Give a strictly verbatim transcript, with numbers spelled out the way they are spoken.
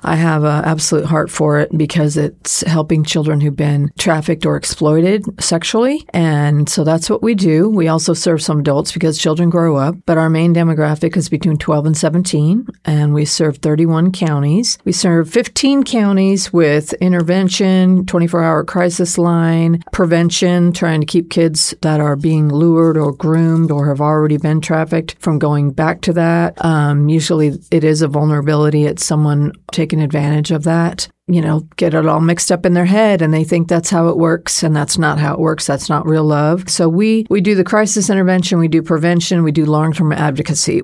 I have an absolute heart for it because it's helping children who've been trafficked or exploited sexually. And so that's what we do. We also serve some adults because children grow up, but our main demographic is between twelve and seventeen, and we serve thirty-one counties. We serve fifteen counties with intervention, twenty-four hour crisis line, prevention, trying to keep kids that are being lured or groomed or have already been trafficked from going back to that. Um, usually it is a vulnerability. It's someone taking advantage of that. You know, get it all mixed up in their head and they think that's how it works, and that's not how it works. That's not real love. So we, we do the crisis intervention, we do prevention, we do long-term advocacy.